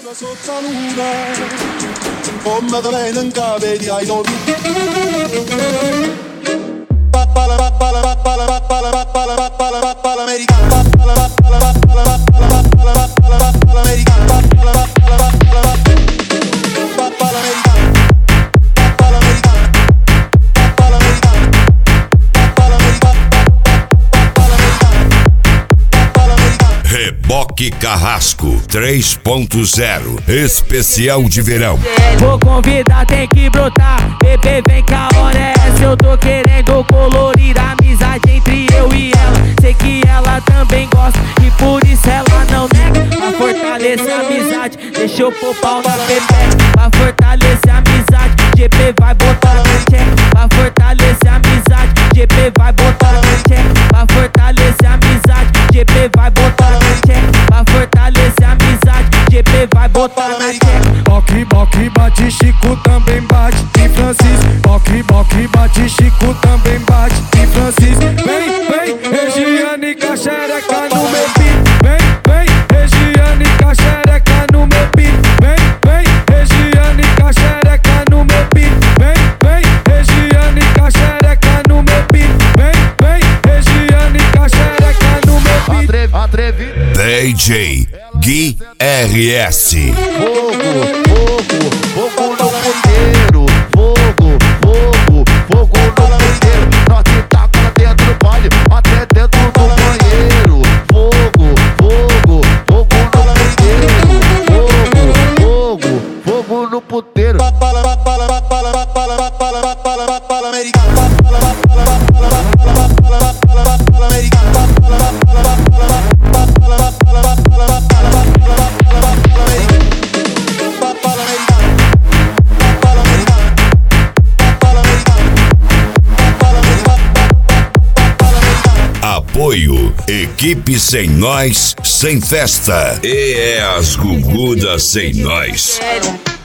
Come da lei non vedi ai dovi. Reboque Carrasco 3.0 Especial de verão. Vou convidar, tem que brotar. Bebê, vem cá, hora é essa. Eu tô querendo colorir a amizade entre eu e ela. Sei que ela também gosta e por isso ela não nega. Pra fortalecer a amizade, deixa eu pôr pau na pepeca. Pra fortalecer a amizade, GP vai botar na tcheca. Pra fortalecer a amizade, GP vai botar na tcheca. Pra fortalecer a amizade, GP vai botar na tcheca. Pra fortalecer a amizade, GP vai botar na tcheca. Boque, boque, bate, Chico também bate. E Francisco, boque, boque, bate, Chico também bate. E Francisco, vem, vem, Regiane, caxereca no meu pico. Vem, vem, Regiane, caxereca no meu pico. Vem, vem, Regiane, caxereca no meu pico. Vem, vem, Regiane, caxereca no meu pico. Vem, vem, Regiane, caxereca no meu pico. Atrevido. DJ Gui RS. Fogo, fogo, fogo no puteiro. Fogo, fogo, fogo no puteiro. Nós te taca lá dentro do baile, até dentro do banheiro. Fogo, fogo, fogo no puteiro. Fogo, fogo, fogo no puteiro. Apoio Equipe Sem Nós, Sem Festa. E é as Gugudas Sem Nós.